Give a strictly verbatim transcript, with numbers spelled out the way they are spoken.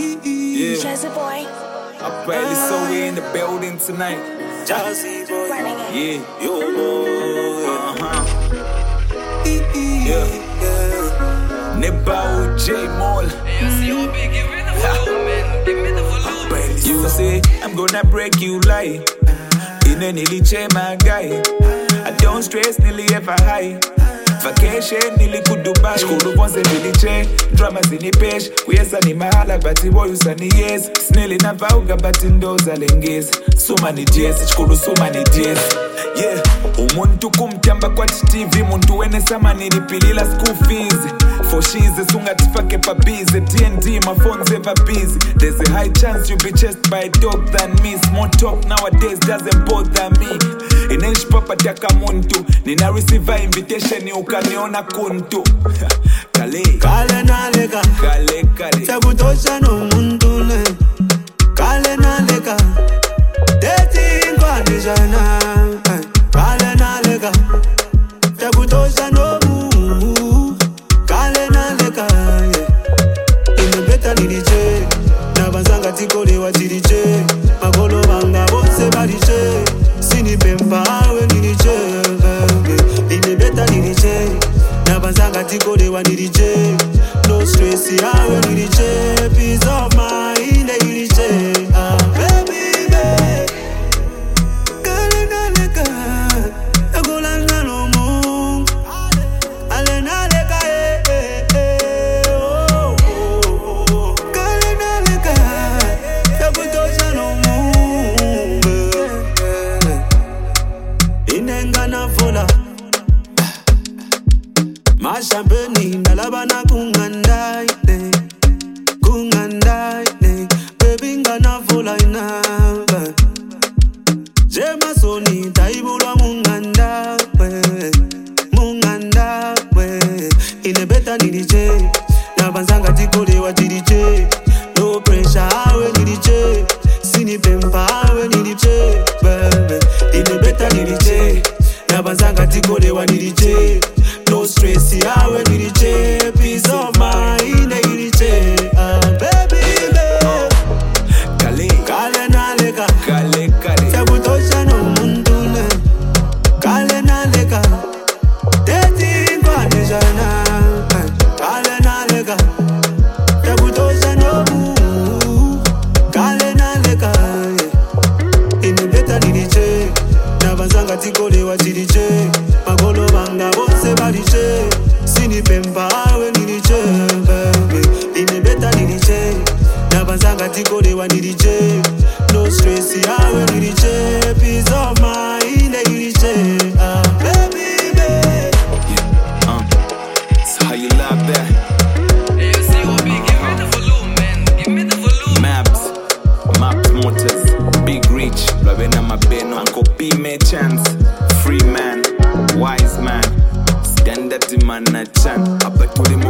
Yeah. Jazzy boy. Apparently, so we in the building tonight. Jazzy boy. Running it. Yeah. Yo, boy. Uh-huh. Yeah. Neba J Mall. You say I'm gonna break you like in a nearly change my guy. I don't stress nearly ever high. Vacation nearly could Dubai. School once a nearly change. Dramas in the page. We yes and mahala but boy you sunny yes. Snelly na vauga but in those alenges. So many days. School so many days. Yeah. Umuntu kumtamba kwa T V. Muntu wene sama nilipilila school fees. For she's a sunga tifake pa busy. D and D my phone's ever busy. There's a high chance you'll be chased by a dog than me. Small talk nowadays doesn't bother me. Inenshi papa tiaka muntu. Nina receive invitation ni ukaniona kuntu. Kale Kale nalega. Kale kale Tabutosha no muntu ne. Kale nalega. Dating kwa nijana. Kale nalega. Tabutosha no muntu. Kale nalega. Inebeta nilije. Nabazanga tikole wa tilije. Magolo banga bonse balije. Sini pempa we nilije. Inebeta nilije. Nabazanga tikole wa nilije. No stress ya we nilije. Peace of mind nilije. Ah baby baby. Kale nalega. Agola nalo mu. Ale nalega eh eh eh. Oh oh oh. Kale nalega. Tabutosha no mu. Inenga vola. Mashampeni ndalabana kungandai ne. Kungandai ne. Baby ngana vola ina. Jema soni taibulwa munganda we. Munganda we. Inebeta nilije. Nabanzanga tikole wa dirije. No pressure we nilije. Sini pempa we nilije. Baby. Inebeta nilije. Nabanzanga tikole wa nilije. No stress ya we nilije. Peace of mind nilije. Ah baby baby. Kale Kale nalega. Kale kale Tabutosha no muntu ne. Kale nalega. Dating kwa nijana. Kale nalega. Tabutosha no muntu. Kale nalega. Inebeta nilije. Nabazanga tikole wa tilije. Magolo banga bonse balije. Sini pempa we nilije. Inebeta nilije. Nabazanga tikole wa nilije. No stress ya we nilije. Peace of mind nilije. Ah baby baby. Yeah. Uh. So how you love that? Maps, Maps Motors, Big Reach, Ravena Mabeno, Uncle P May Chance, Free Man, Wise Man, Standard Man na Chan, Abaturi